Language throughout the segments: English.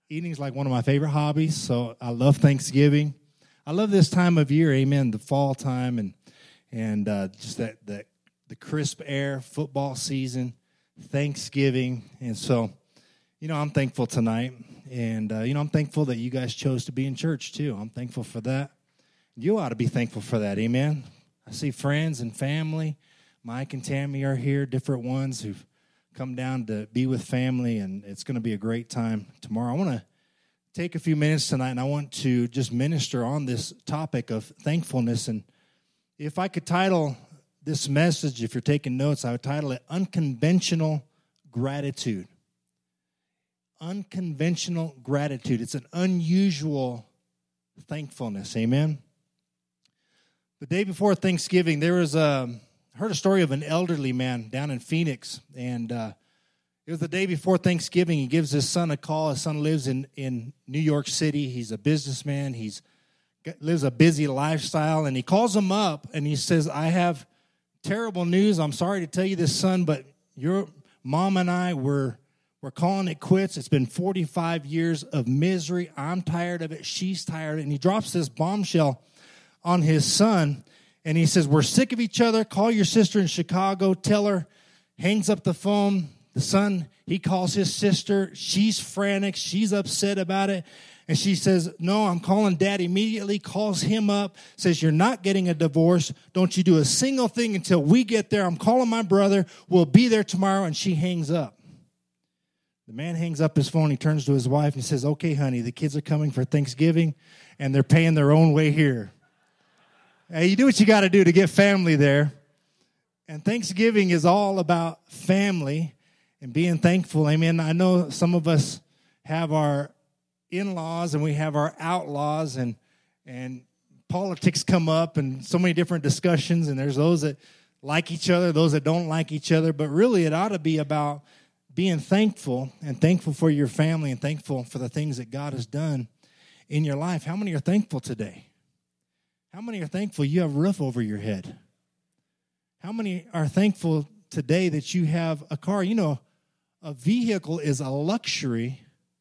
Eating's like one of my favorite hobbies, so I love Thanksgiving. I love this time of year, amen, the fall time and just that the crisp air, football season, Thanksgiving. And so, I'm thankful tonight. And, I'm thankful that you guys chose to be in church, too. I'm thankful for that. You ought to be thankful for that, amen. I see friends and family. Mike and Tammy are here, different ones who've come down to be with family, and it's going to be a great time tomorrow. I want to take a few minutes tonight, and I want to just minister on this topic of thankfulness. And if I could title this message, if you're taking notes, I would title it Unconventional Gratitude. Unconventional gratitude. It's an unusual thankfulness, amen? The day before Thanksgiving, there was I heard a story of an elderly man down in Phoenix, and it was the day before Thanksgiving. He gives his son a call. His son lives in New York City. He's a businessman. Lives a busy lifestyle, and he calls him up, and he says, I have terrible news. I'm sorry to tell you this, son, but your mom and I, we're calling it quits. It's been 45 years of misery. I'm tired of it. She's tired. And he drops this bombshell on his son, and he says, we're sick of each other. Call your sister in Chicago. Tell her. Hangs up the phone. The son, he calls his sister. She's frantic. She's upset about it. And she says, no, I'm calling Dad immediately. Calls him up. Says, you're not getting a divorce. Don't you do a single thing until we get there. I'm calling my brother. We'll be there tomorrow. And she hangs up. The man hangs up his phone. He turns to his wife and says, okay, honey, the kids are coming for Thanksgiving, and they're paying their own way here. Hey, you do what you got to do to get family there. And Thanksgiving is all about family and being thankful. Amen. I know some of us have our in-laws and we have our outlaws, and politics come up and so many different discussions, and there's those that like each other, those that don't like each other. But really it ought to be about being thankful, and thankful for your family, and thankful for the things that God has done in your life. How many are thankful today? How many are thankful you have a roof over your head? How many are thankful today that you have a car? A vehicle is a luxury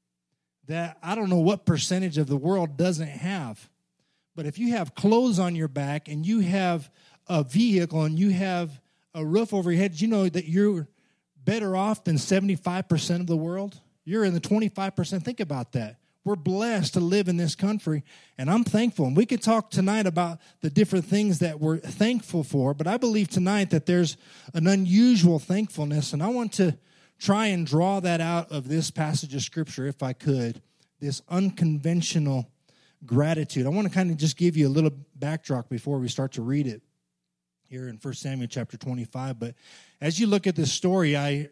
that I don't know what percentage of the world doesn't have. But if you have clothes on your back and you have a vehicle and you have a roof over your head, did you know that you're better off than 75% of the world? You're in the 25%. Think about that. We're blessed to live in this country, and I'm thankful. And we could talk tonight about the different things that we're thankful for, but I believe tonight that there's an unusual thankfulness, and I want to try and draw that out of this passage of Scripture, if I could, this unconventional gratitude. I want to kind of just give you a little backdrop before we start to read it here in 1 Samuel chapter 25. But as you look at this story, I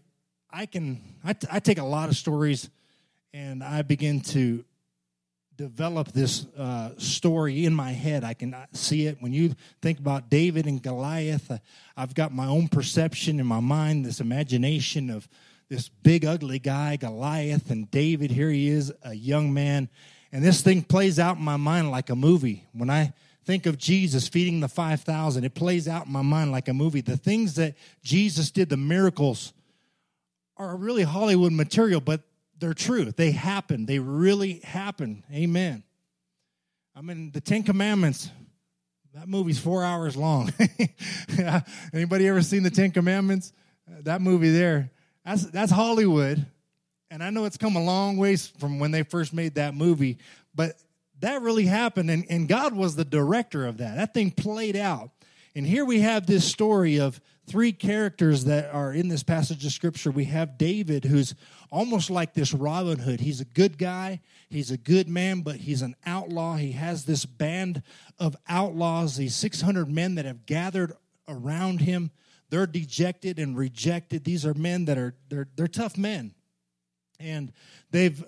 take a lot of stories and I begin to develop this story in my head. I can see it. When you think about David and Goliath, I've got my own perception in my mind, this imagination of this big, ugly guy, Goliath, and David. Here he is, a young man. And this thing plays out in my mind like a movie. When I think of Jesus feeding the 5,000, it plays out in my mind like a movie. The things that Jesus did, the miracles, are really Hollywood material, but they're true. They happen. They really happen. Amen. I mean, the Ten Commandments, that movie's 4 hours long. Anybody ever seen the Ten Commandments? That movie there, that's Hollywood. And I know it's come a long ways from when they first made that movie, but that really happened, and God was the director of that. That thing played out. And here we have this story of three characters that are in this passage of Scripture. We have David, who's almost like this Robin Hood. He's a good guy. He's a good man, but he's an outlaw. He has this band of outlaws, these 600 men that have gathered around him. They're dejected and rejected. These are men that are they're tough men. And they've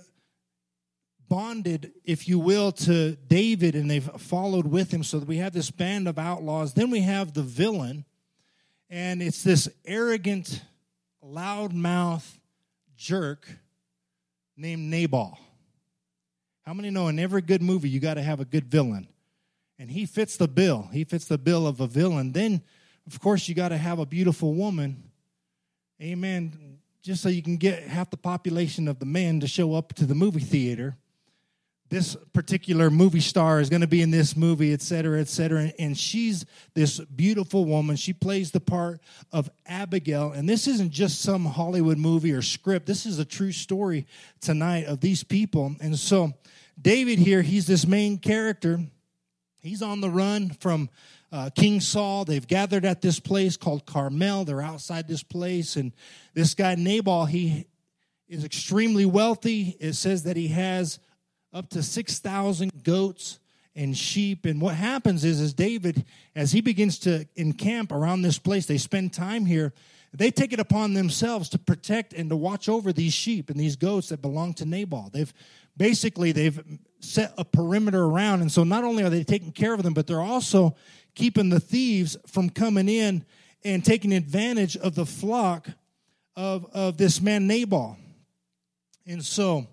bonded, if you will, to David, and they've followed with him. So that we have this band of outlaws. Then we have the villain, and it's this arrogant, loudmouth jerk named Nabal. How many know in every good movie you got to have a good villain? And he fits the bill. He fits the bill of a villain. Then, of course, you got to have a beautiful woman. Amen. just so you can get half the population of the men to show up to the movie theater. This particular movie star is going to be in this movie, et cetera, and she's this beautiful woman. She plays the part of Abigail, and this isn't just some Hollywood movie or script. This is a true story tonight of these people. And so David here, he's this main character. He's on the run from King Saul. They've gathered at this place called Carmel. They're outside this place, and this guy Nabal, he is extremely wealthy. It says that he has up to 6,000 goats and sheep. And what happens is David, as he begins to encamp around this place, they spend time here, they take it upon themselves to protect and to watch over these sheep and these goats that belong to Nabal. They've set a perimeter around, and so not only are they taking care of them, but they're also keeping the thieves from coming in and taking advantage of the flock of this man Nabal. And so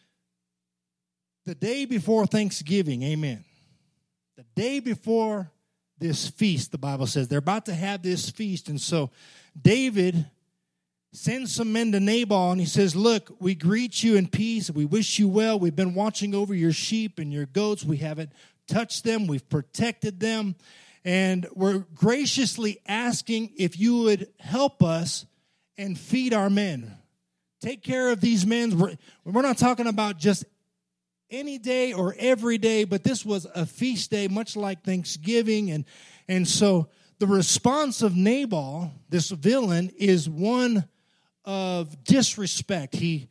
the day before Thanksgiving, amen, the day before this feast, the Bible says, they're about to have this feast. And so David sends some men to Nabal, and he says, look, we greet you in peace. We wish you well. We've been watching over your sheep and your goats. We haven't touched them. We've protected them. And we're graciously asking if you would help us and feed our men. Take care of these men. We're not talking about just any day or every day, but this was a feast day, much like Thanksgiving. And so the response of Nabal, this villain, is one of disrespect. He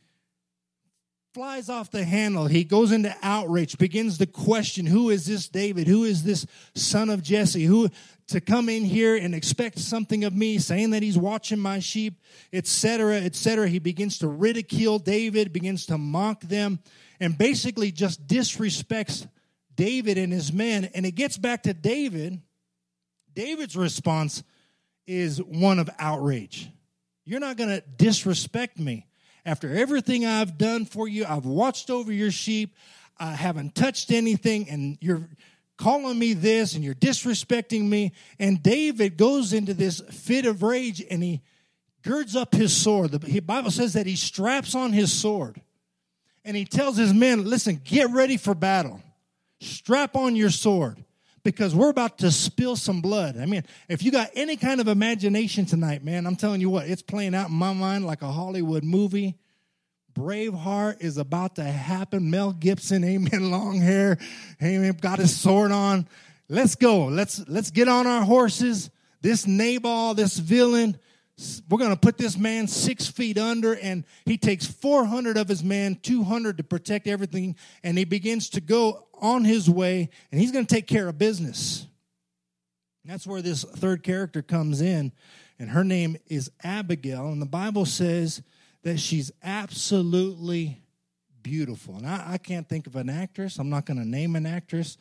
flies off the handle. He goes into outrage, begins to question, who is this David? Who is this son of Jesse? Who to come in here and expect something of me, saying that he's watching my sheep, etc., etc. He begins to ridicule David, begins to mock them, and basically just disrespects David and his men. And it gets back to David. David's response is one of outrage. You're not going to disrespect me. After everything I've done for you, I've watched over your sheep, I haven't touched anything, and you're calling me this, and you're disrespecting me. And David goes into this fit of rage, and he girds up his sword. The Bible says that he straps on his sword. And he tells his men, listen, get ready for battle. Strap on your sword, because we're about to spill some blood. I mean, if you got any kind of imagination tonight, man, I'm telling you what, it's playing out in my mind like a Hollywood movie. Braveheart is about to happen. Mel Gibson, amen, long hair, amen, got his sword on. Let's go. Let's get on our horses. This Nabal, this villain, we're going to put this man 6 feet under, and he takes 400 of his men, 200 to protect everything, and he begins to go on his way, and he's going to take care of business. And that's where this third character comes in, and her name is Abigail, and the Bible says that she's absolutely beautiful. And I can't think of an actress. I'm not going to name an actress.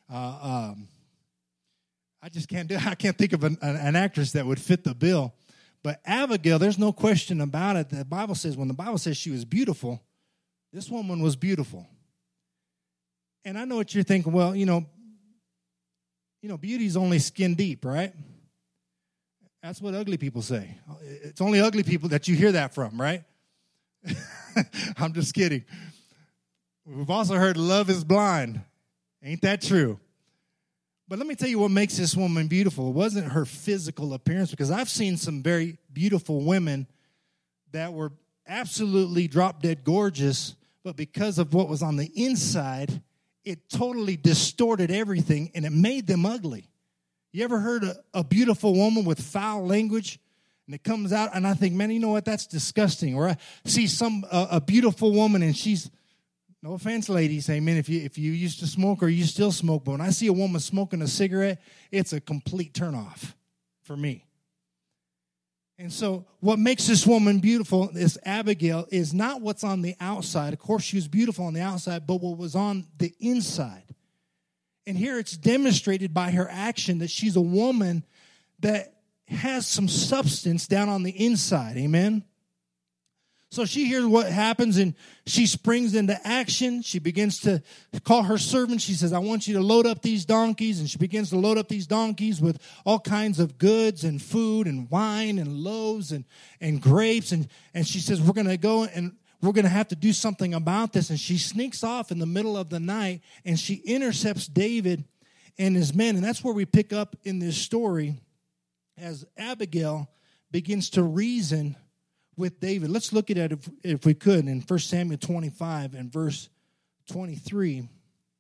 I just can't do it. I can't think of an actress that would fit the bill. But Abigail, there's no question about it. The Bible says, when the Bible says she was beautiful, this woman was beautiful. And I know what you're thinking. Well, beauty's only skin deep, right? That's what ugly people say. It's only ugly people that you hear that from, right? I'm just kidding. We've also heard love is blind. Ain't that true? But let me tell you what makes this woman beautiful. It wasn't her physical appearance, because I've seen some very beautiful women that were absolutely drop-dead gorgeous, but because of what was on the inside, it totally distorted everything, and it made them ugly. You ever heard a beautiful woman with foul language, and it comes out, and I think, man, you know what, that's disgusting. Or I see a beautiful woman, and she's, no offense, ladies, amen, if you used to smoke or you still smoke, but when I see a woman smoking a cigarette, it's a complete turnoff for me. And so what makes this woman beautiful, this Abigail, is not what's on the outside. Of course, she was beautiful on the outside, but what was on the inside. And here it's demonstrated by her action that she's a woman that has some substance down on the inside, amen? So she hears what happens and she springs into action. She begins to call her servant. She says, I want you to load up these donkeys. And she begins to load up these donkeys with all kinds of goods and food and wine and loaves and grapes. And she says, we're going to go and we're going to have to do something about this. And she sneaks off in the middle of the night and she intercepts David and his men. And that's where we pick up in this story as Abigail begins to reason with David. Let's look at it if we could in 1 Samuel 25 and verse 23. And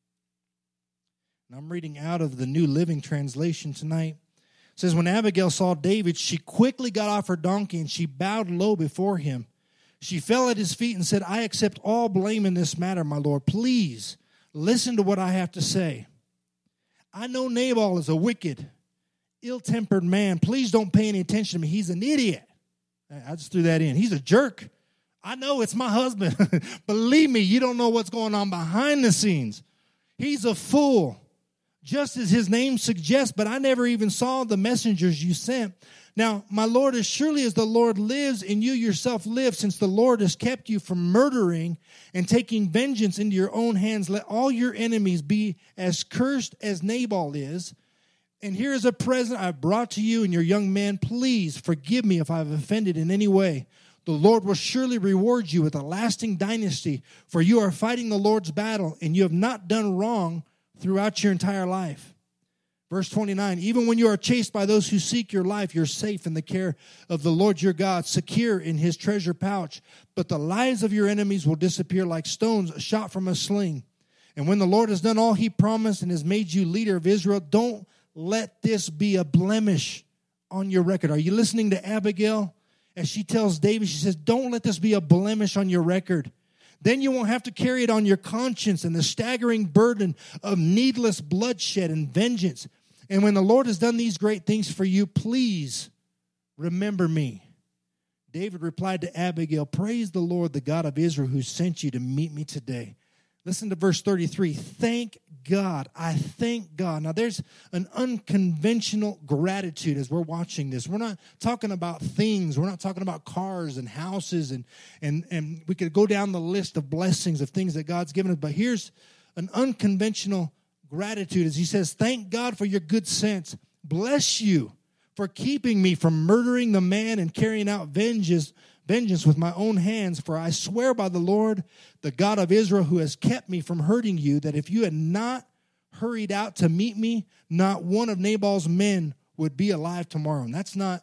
I'm reading out of the New Living Translation tonight. It says, when Abigail saw David, she quickly got off her donkey and she bowed low before him. She fell at his feet and said, I accept all blame in this matter, my lord. Please listen to what I have to say. I know Nabal is a wicked, ill-tempered man. Please don't pay any attention to me. He's an idiot. I just threw that in. He's a jerk. I know it's my husband. Believe me, you don't know what's going on behind the scenes. He's a fool, just as his name suggests, but I never even saw the messengers you sent. Now, my Lord, as surely as the Lord lives and you yourself live, since the Lord has kept you from murdering and taking vengeance into your own hands, let all your enemies be as cursed as Nabal is. And here is a present I've brought to you and your young men. Please forgive me if I've offended in any way. The Lord will surely reward you with a lasting dynasty, for you are fighting the Lord's battle, and you have not done wrong throughout your entire life. Verse 29, even when you are chased by those who seek your life, you're safe in the care of the Lord your God, secure in his treasure pouch. But the lives of your enemies will disappear like stones shot from a sling. And when the Lord has done all he promised and has made you leader of Israel, don't let this be a blemish on your record. Are you listening to Abigail? As she tells David, she says, don't let this be a blemish on your record. Then you won't have to carry it on your conscience and the staggering burden of needless bloodshed and vengeance. And when the Lord has done these great things for you, please remember me. David replied to Abigail, praise the Lord, the God of Israel, who sent you to meet me today. Listen to verse 33. Thank God. I thank God. Now, there's an unconventional gratitude as we're watching this. We're not talking about things. We're not talking about cars and houses. And we could go down the list of blessings of things that God's given us. But here's an unconventional gratitude as he says, thank God for your good sense. Bless you for keeping me from murdering the man and carrying out vengeance with my own hands, for I swear by the Lord, the God of Israel, who has kept me from hurting you, that if you had not hurried out to meet me, not one of Nabal's men would be alive tomorrow. And that's not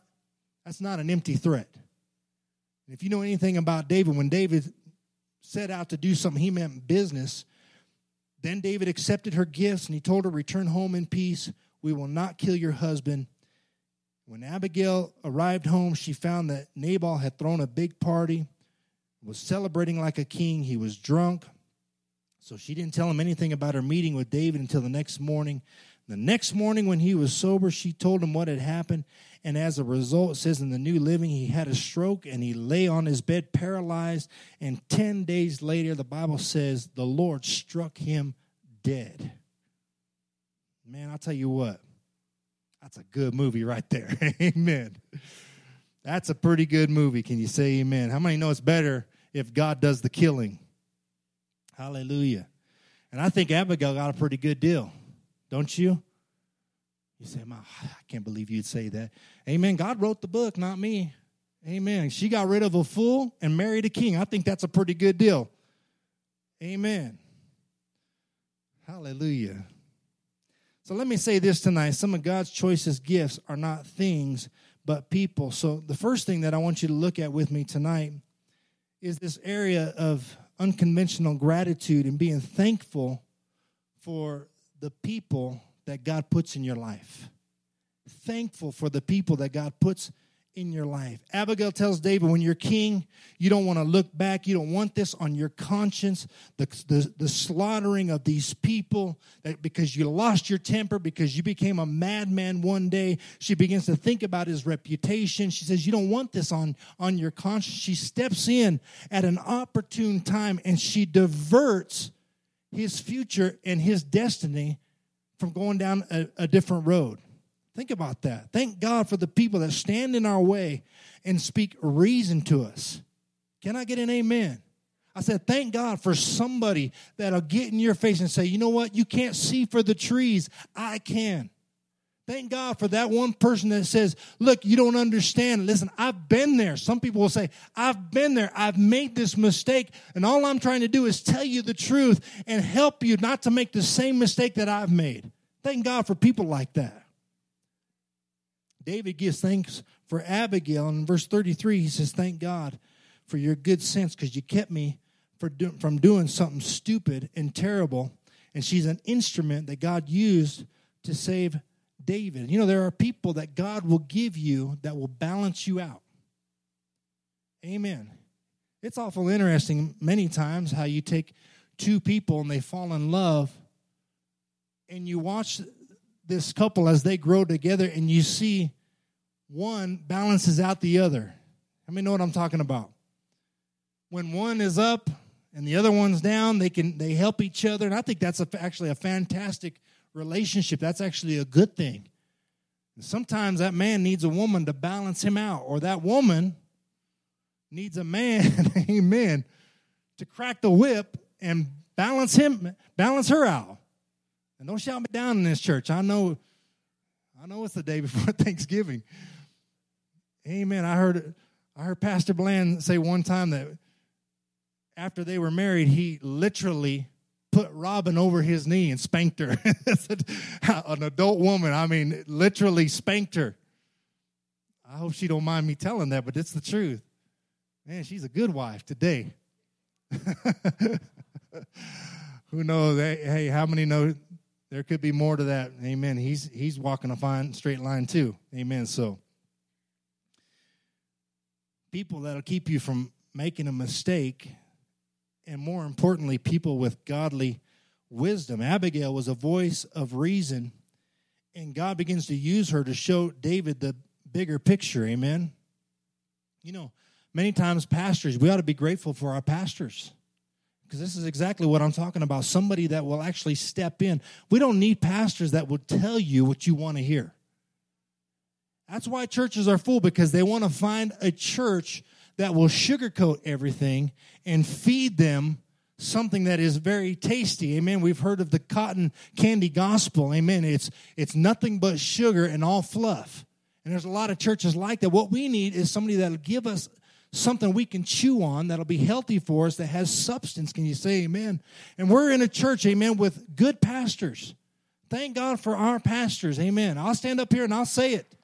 an empty threat. If you know anything about David, when David set out to do something, he meant business. Then David accepted her gifts, and he told her, return home in peace. We will not kill your husband. When Abigail arrived home, she found that Nabal had thrown a big party, was celebrating like a king. He was drunk. So she didn't tell him anything about her meeting with David until the next morning. The next morning when he was sober, she told him what had happened. And as a result, it says in the New Living, he had a stroke and he lay on his bed paralyzed. And 10 days later, the Bible says the Lord struck him dead. Man, I'll tell you what. That's a good movie right there. Amen. That's a pretty good movie. Can you say amen? How many know it's better if God does the killing? Hallelujah. And I think Abigail got a pretty good deal. Don't you? You say, I can't believe you'd say that. Amen. God wrote the book, not me. Amen. She got rid of a fool and married a king. I think that's a pretty good deal. Amen. Hallelujah. So let me say this tonight. Some of God's choicest gifts are not things, but people. So the first thing that I want you to look at with me tonight is this area of unconventional gratitude and being thankful for the people that God puts in your life. Thankful for the people that God puts in your life. Abigail tells David, when you're king, you don't want to look back. You don't want this on your conscience, the slaughtering of these people, that because you lost your temper, because you became a madman one day. She begins to think about his reputation. She says, you don't want this on your conscience. She steps in at an opportune time, and she diverts his future and his destiny from going down a different road. Think about that. Thank God for the people that stand in our way and speak reason to us. Can I get an amen? I said, thank God for somebody that'll get in your face and say, you know what? You can't see for the trees. I can. Thank God for that one person that says, look, you don't understand. Listen, I've been there. Some people will say, I've been there. I've made this mistake. And all I'm trying to do is tell you the truth and help you not to make the same mistake that I've made. Thank God for people like that. David gives thanks for Abigail. In verse 33, he says, thank God for your good sense because you kept me from doing something stupid and terrible. And she's an instrument that God used to save David. You know, there are people that God will give you that will balance you out. Amen. It's awful interesting many times how you take two people and they fall in love and you watch this couple as they grow together and you see one balances out the other. How many know what I'm talking about? When one is up and the other one's down, they help each other. And I think that's actually a fantastic relationship. That's actually a good thing. And sometimes that man needs a woman to balance him out, or that woman needs a man, amen, to crack the whip and balance her out. And don't shout me down in this church. I know it's the day before Thanksgiving. Amen. I heard Pastor Bland say one time that after they were married, he literally put Robin over his knee and spanked her. An adult woman, literally spanked her. I hope she don't mind me telling that, but it's the truth. Man, she's a good wife today. Who knows? Hey, how many know there could be more to that? Amen. He's walking a fine straight line too. Amen. So people that'll keep you from making a mistake, and more importantly, people with godly wisdom. Abigail was a voice of reason, and God begins to use her to show David the bigger picture. Amen. You know, many times pastors, we ought to be grateful for our pastors, because this is exactly what I'm talking about. Somebody that will actually step in. We don't need pastors that will tell you what you want to hear. That's why churches are full, because they want to find a church that will sugarcoat everything and feed them something that is very tasty. Amen. We've heard of the cotton candy gospel. Amen. It's nothing but sugar and all fluff. And there's a lot of churches like that. What we need is somebody that'll give us something we can chew on, that'll be healthy for us, that has substance. Can you say amen? And we're in a church, amen, with good pastors. Thank God for our pastors. Amen. I'll stand up here and I'll say it.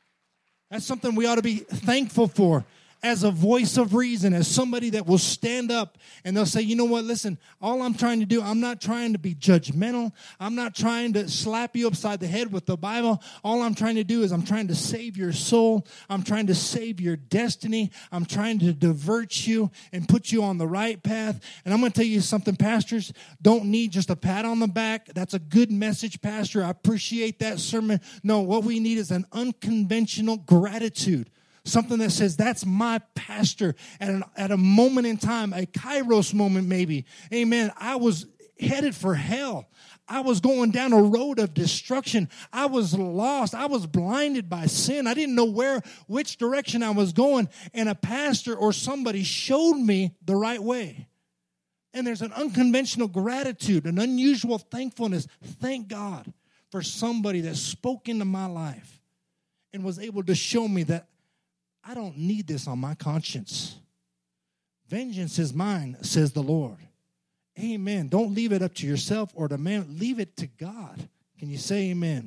That's something we ought to be thankful for. As a voice of reason, as somebody that will stand up and they'll say, you know what, listen, all I'm trying to do, I'm not trying to be judgmental. I'm not trying to slap you upside the head with the Bible. All I'm trying to do is I'm trying to save your soul. I'm trying to save your destiny. I'm trying to divert you and put you on the right path. And I'm going to tell you something, pastors don't need just a pat on the back. That's a good message, Pastor. I appreciate that sermon. No, what we need is an unconventional gratitude. Something that says, that's my pastor. At a moment in time, a kairos moment maybe. Amen. I was headed for hell. I was going down a road of destruction. I was lost. I was blinded by sin. I didn't know which direction I was going. And a pastor or somebody showed me the right way. And there's an unconventional gratitude, an unusual thankfulness. Thank God for somebody that spoke into my life and was able to show me that I don't need this on my conscience. Vengeance is mine, says the Lord. Amen. Don't leave it up to yourself or to man. Leave it to God. Can you say amen?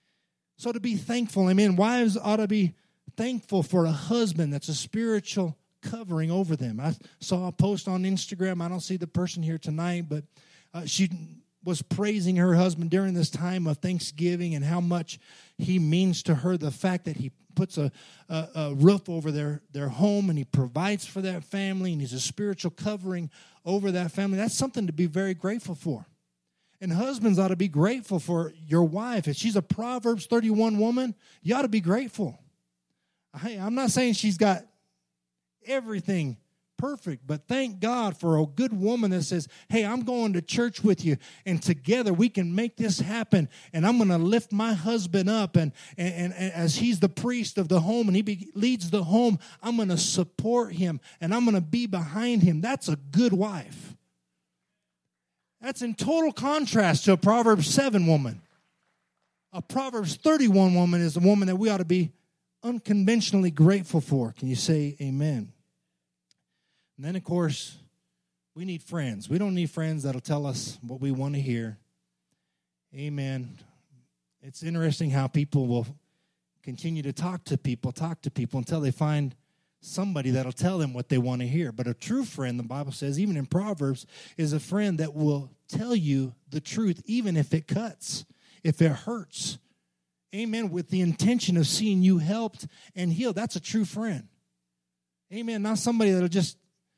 So to be thankful, amen. Wives ought to be thankful for a husband that's a spiritual covering over them. I saw a post on Instagram. I don't see the person here tonight, but she was praising her husband during this time of Thanksgiving and how much he means to her, the fact that he puts a roof over their home and he provides for that family and he's a spiritual covering over that family. That's something to be very grateful for. And husbands ought to be grateful for your wife. If she's a Proverbs 31 woman, you ought to be grateful. I'm not saying she's got everything perfect. But thank God for a good woman that says, hey, I'm going to church with you, and together we can make this happen. And I'm going to lift my husband up. And as he's the priest of the home and he leads the home, I'm going to support him and I'm going to be behind him. That's a good wife. That's in total contrast to a Proverbs 7 woman. A Proverbs 31 woman is a woman that we ought to be unconventionally grateful for. Can you say amen? And then, of course, we need friends. We don't need friends that'll tell us what we want to hear. Amen. It's interesting how people will continue to talk to people until they find somebody that'll tell them what they want to hear. But a true friend, the Bible says, even in Proverbs, is a friend that will tell you the truth, even if it cuts, if it hurts. Amen. With the intention of seeing you helped and healed. That's a true friend. Amen. Not somebody that'll just,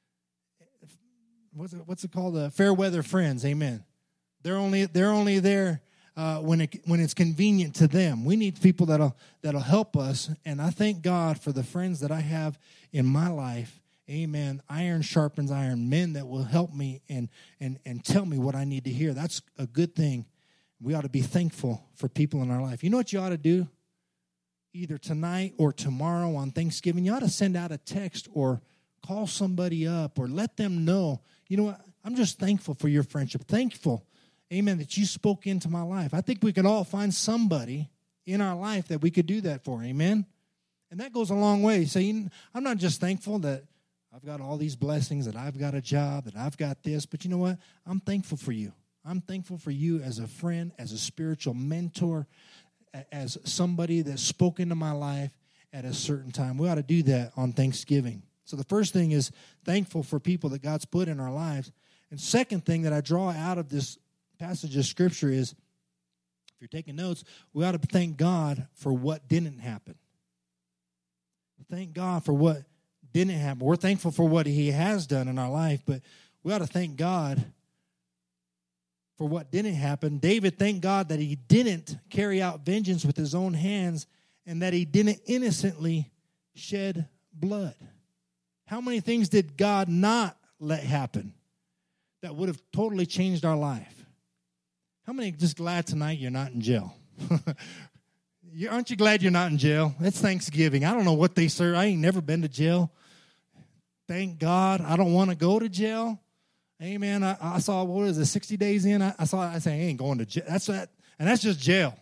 what's it called? Fair weather friends. Amen. They're only there when it's convenient to them. We need people that'll help us. And I thank God for the friends that I have in my life. Amen. Iron sharpens iron. Men that will help me and tell me what I need to hear. That's a good thing. We ought to be thankful for people in our life. You know what you ought to do? Either tonight or tomorrow on Thanksgiving, you ought to send out a text or call somebody up or let them know, you know what, I'm just thankful for your friendship. Thankful, amen, that you spoke into my life. I think we could all find somebody in our life that we could do that for, amen? And that goes a long way. So I'm not just thankful that I've got all these blessings, that I've got a job, that I've got this, but you know what? I'm thankful for you. I'm thankful for you as a friend, as a spiritual mentor, as somebody that spoke into my life at a certain time. We ought to do that on Thanksgiving. So the first thing is thankful for people that God's put in our lives. And second thing that I draw out of this passage of Scripture is, if you're taking notes, we ought to thank God for what didn't happen. Thank God for what didn't happen. We're thankful for what He has done in our life, but we ought to thank God for what didn't happen. David thanked God that he didn't carry out vengeance with his own hands and that he didn't innocently shed blood. How many things did God not let happen that would have totally changed our life? How many are just glad tonight you're not in jail? Aren't you glad you're not in jail? It's Thanksgiving. I don't know what they serve. I ain't never been to jail. Thank God. I don't want to go to jail. Amen. I saw, what is it, 60 days in? I said, I ain't going to jail. That's just jail.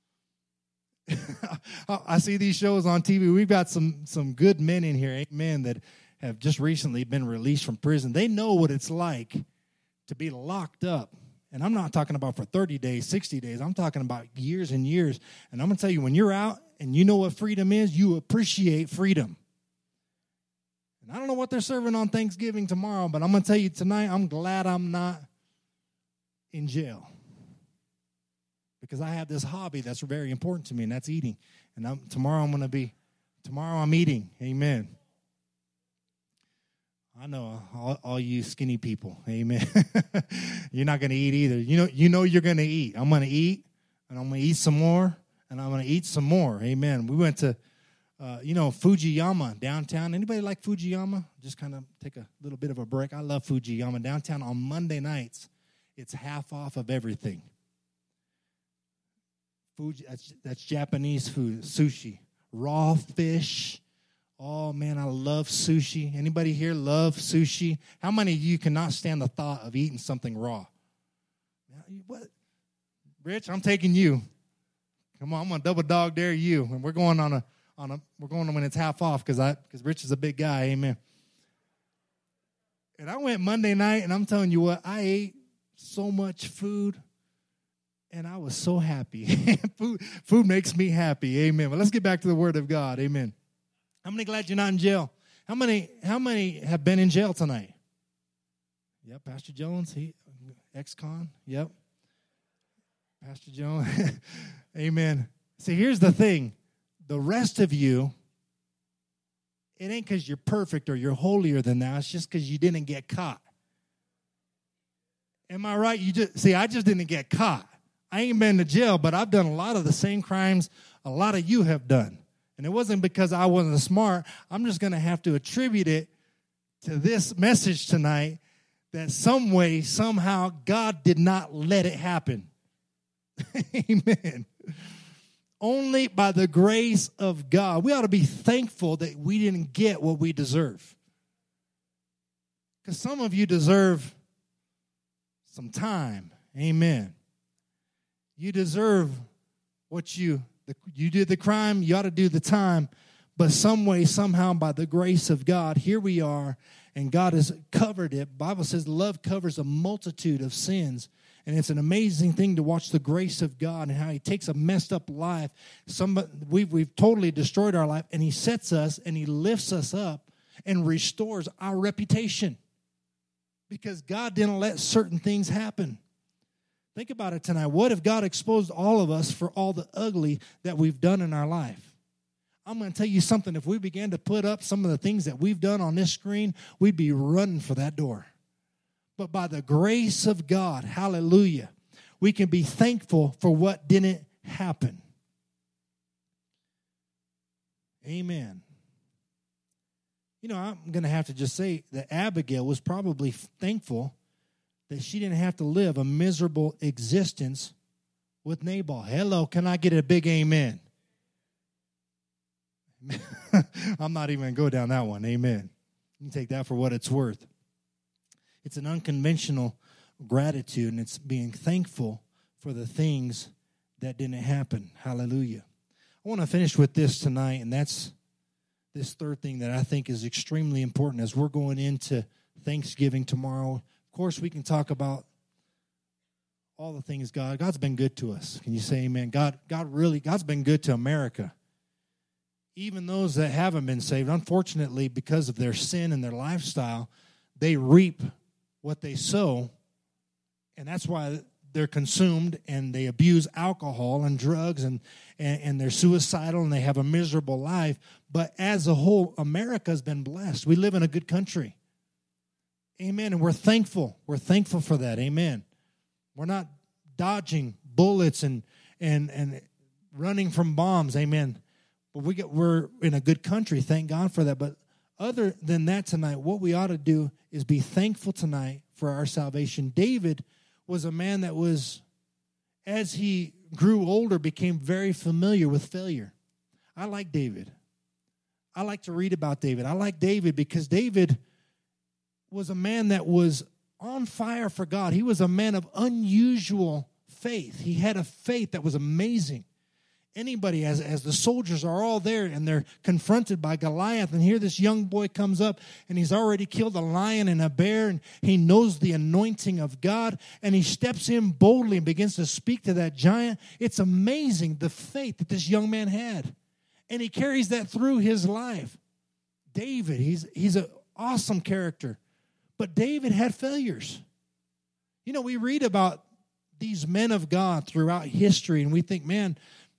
I see these shows on TV. We've got some good men in here, amen, that have just recently been released from prison. They know what it's like to be locked up. And I'm not talking about for 30 days, 60 days. I'm talking about years and years. And I'm going to tell you, when you're out and you know what freedom is, you appreciate freedom. I don't know what they're serving on Thanksgiving tomorrow, but I'm going to tell you tonight, I'm glad I'm not in jail. Because I have this hobby that's very important to me, and that's eating. And tomorrow I'm eating. Amen. I know all you skinny people. Amen. You're not going to eat either. You know you're going to eat. I'm going to eat, and I'm going to eat some more, and I'm going to eat some more. Amen. We went to Fujiyama downtown. Anybody like Fujiyama? Just kind of take a little bit of a break. I love Fujiyama downtown. On Monday nights, it's half off of everything. That's Japanese food, sushi, raw fish. Oh man, I love sushi. Anybody here love sushi? How many of you cannot stand the thought of eating something raw? What, Rich? I'm taking you. Come on, I'm gonna double dog dare you, and we're going when it's half off because Rich is a big guy, amen. And I went Monday night, and I'm telling you what, I ate so much food, and I was so happy. Food makes me happy, amen. But let's get back to the Word of God, amen. How many glad you're not in jail? How many have been in jail tonight? Yep, Pastor Jones, ex-con, yep. Pastor Jones, amen. See, here's the thing. The rest of you, it ain't because you're perfect or you're holier than thou. It's just because you didn't get caught. Am I right? I just didn't get caught. I ain't been to jail, but I've done a lot of the same crimes a lot of you have done. And it wasn't because I wasn't smart. I'm just going to have to attribute it to this message tonight that some way, somehow, God did not let it happen. Amen. Only by the grace of God. We ought to be thankful that we didn't get what we deserve. Because some of you deserve some time. Amen. You deserve what you did the crime, you ought to do the time. But some way, somehow, by the grace of God, here we are, and God has covered it. The Bible says love covers a multitude of sins. And it's an amazing thing to watch the grace of God and how he takes a messed up life. We've totally destroyed our life, and he sets us and he lifts us up and restores our reputation. Because God didn't let certain things happen. Think about it tonight. What if God exposed all of us for all the ugly that we've done in our life? I'm going to tell you something. If we began to put up some of the things that we've done on this screen, we'd be running for that door. But by the grace of God, hallelujah, we can be thankful for what didn't happen. Amen. You know, I'm going to have to just say that Abigail was probably thankful that she didn't have to live a miserable existence with Nabal. Hello, can I get a big amen? I'm not even going to go down that one. Amen. You can take that for what it's worth. It's an unconventional gratitude, and it's being thankful for the things that didn't happen. Hallelujah. I want to finish with this tonight, and that's this third thing that I think is extremely important as we're going into Thanksgiving tomorrow. Of course, we can talk about all the things God's been good to us. Can you say amen? God's been good to America. Even those that haven't been saved, unfortunately, because of their sin and their lifestyle, they reap what they sow, and that's why they're consumed and they abuse alcohol and drugs and they're suicidal and they have a miserable life. But as a whole, America's been blessed. We live in a good country. Amen. And we're thankful. We're thankful for that. Amen. We're not dodging bullets and running from bombs. Amen. But we're in a good country. Thank God for that. But other than that tonight, what we ought to do is be thankful tonight for our salvation. David was a man that was, as he grew older, became very familiar with failure. I like David. I like to read about David. I like David because David was a man that was on fire for God. He was a man of unusual faith. He had a faith that was amazing. Anybody, as the soldiers are all there and they're confronted by Goliath, and here this young boy comes up and he's already killed a lion and a bear, and he knows the anointing of God, and he steps in boldly and begins to speak to that giant. It's amazing the faith that this young man had, and he carries that through his life. David, he's an awesome character, but David had failures. You know, we read about these men of God throughout history, and we think, man,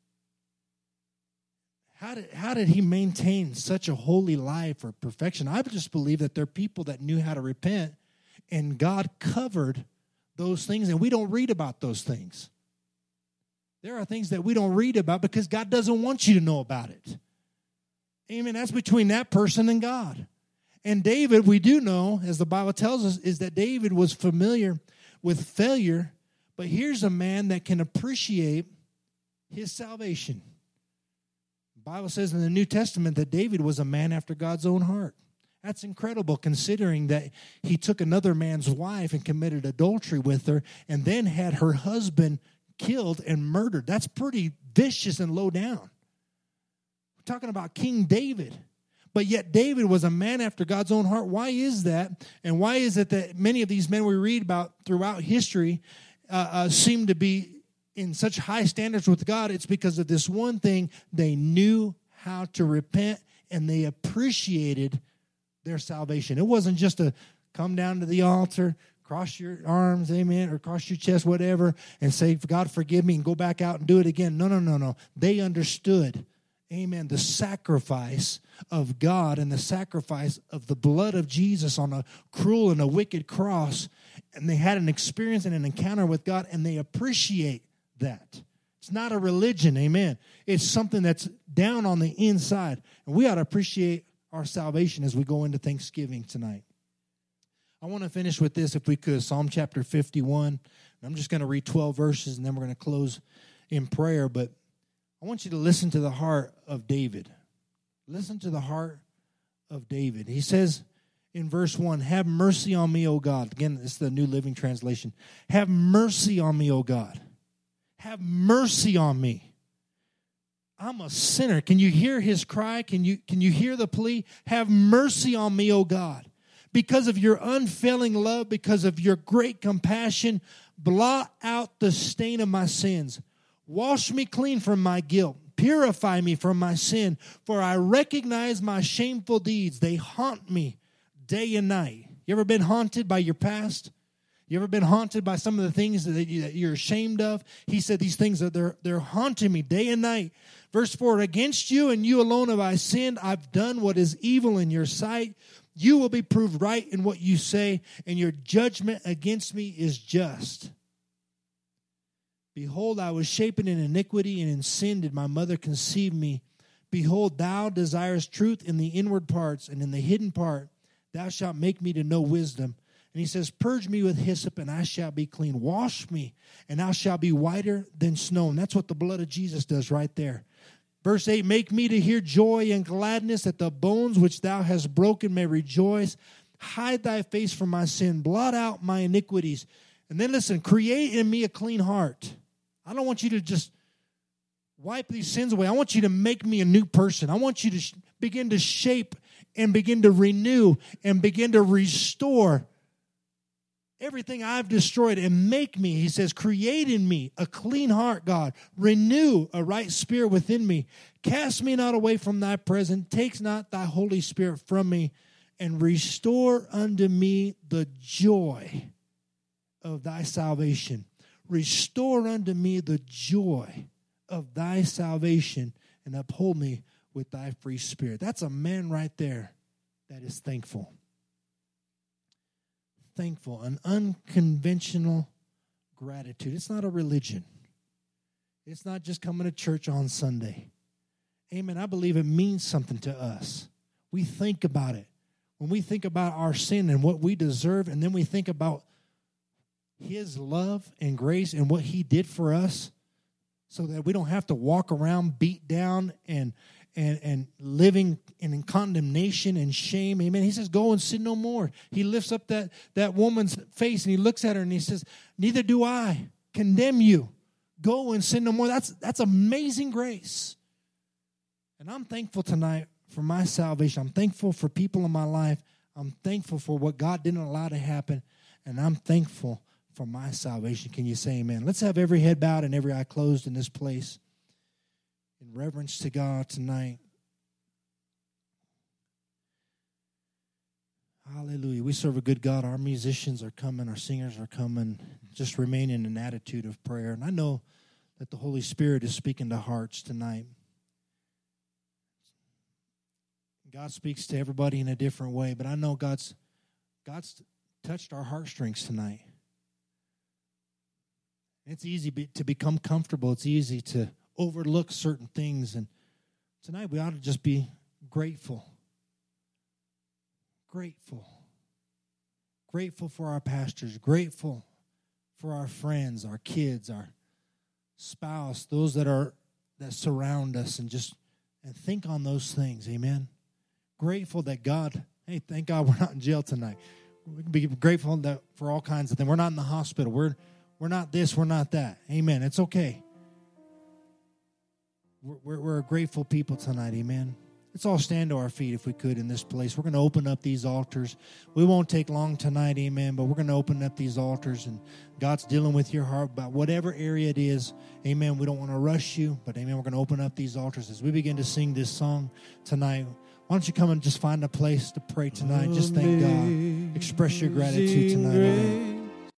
How did he maintain such a holy life or perfection? I just believe that there are people that knew how to repent, and God covered those things, and we don't read about those things. There are things that we don't read about because God doesn't want you to know about it. Amen. That's between that person and God. And David, we do know, as the Bible tells us, is that David was familiar with failure, but here's a man that can appreciate his salvation. The Bible says in the New Testament that David was a man after God's own heart. That's incredible, considering that he took another man's wife and committed adultery with her and then had her husband killed and murdered. That's pretty vicious and low down. We're talking about King David. But yet David was a man after God's own heart. Why is that? And why is it that many of these men we read about throughout history seem to be in such high standards with God? It's because of this one thing. They knew how to repent, and they appreciated their salvation. It wasn't just a come down to the altar, cross your arms, amen, or cross your chest, whatever, and say, God, forgive me, and go back out and do it again. No. They understood, amen, the sacrifice of God and the sacrifice of the blood of Jesus on a cruel and a wicked cross, and they had an experience and an encounter with God, and they appreciate that. It's not a religion, amen. It's something that's down on the inside. And we ought to appreciate our salvation as we go into Thanksgiving tonight. I want to finish with this if we could. Psalm chapter 51. I'm just going to read 12 verses and then we're going to close in prayer. But I want you to listen to the heart of David. Listen to the heart of David. He says in verse 1, have mercy on me, O God. Again, it's the New Living Translation. Have mercy on me, O God. Have mercy on me. I'm a sinner. Can you hear his cry? Can you hear the plea? Have mercy on me, O God. Because of your unfailing love, because of your great compassion, blot out the stain of my sins. Wash me clean from my guilt. Purify me from my sin, for I recognize my shameful deeds. They haunt me day and night. You ever been haunted by your past? You ever been haunted by some of the things that you're ashamed of? He said these things, they're haunting me day and night. Verse 4, against you and you alone have I sinned. I've done what is evil in your sight. You will be proved right in what you say, and your judgment against me is just. Behold, I was shapen in iniquity, and in sin did my mother conceive me. Behold, thou desirest truth in the inward parts, and in the hidden part thou shalt make me to know wisdom. And he says, purge me with hyssop, and I shall be clean. Wash me, and I shall be whiter than snow. And that's what the blood of Jesus does right there. Verse 8, make me to hear joy and gladness, that the bones which thou hast broken may rejoice. Hide thy face from my sin. Blot out my iniquities. And then listen, create in me a clean heart. I don't want you to just wipe these sins away. I want you to make me a new person. I want you to begin to shape and begin to renew and begin to restore everything I've destroyed and make me, he says, create in me a clean heart, God. Renew a right spirit within me. Cast me not away from thy presence. Take not thy Holy Spirit from me, and restore unto me the joy of thy salvation. Restore unto me the joy of thy salvation, and uphold me with thy free spirit. That's a man right there that is thankful. Thankful, an unconventional gratitude. It's not a religion. It's not just coming to church on Sunday. Amen. I believe it means something to us. We think about it. When we think about our sin and what we deserve, and then we think about his love and grace and what he did for us, so that we don't have to walk around beat down and living in condemnation and shame. Amen. He says, go and sin no more. He lifts up that woman's face and he looks at her and he says, neither do I condemn you. Go and sin no more. That's amazing grace. And I'm thankful tonight for my salvation. I'm thankful for people in my life. I'm thankful for what God didn't allow to happen. And I'm thankful for my salvation. Can you say amen? Let's have every head bowed and every eye closed in this place. In reverence to God tonight. Hallelujah. We serve a good God. Our musicians are coming. Our singers are coming. Just remain in an attitude of prayer. And I know that the Holy Spirit is speaking to hearts tonight. God speaks to everybody in a different way, but I know God's touched our heartstrings tonight. It's easy to become comfortable. It's easy to overlook certain things. And tonight we ought to just be grateful. Grateful. Grateful for our pastors. Grateful for our friends, our kids, our spouse, those that surround us, and think on those things. Amen. Grateful that God, hey, thank God we're not in jail tonight. We can be grateful that for all kinds of things. We're not in the hospital. We're not this, we're not that. Amen. It's okay. We're a grateful people tonight. Amen. Let's all stand to our feet if we could in this place. We're going to open up these altars. We won't take long tonight, amen, but we're going to open up these altars, and God's dealing with your heart about whatever area it is. Amen. We don't want to rush you, but amen, we're going to open up these altars as we begin to sing this song tonight. Why don't you come and just find a place to pray tonight? Just thank God. Express your gratitude tonight.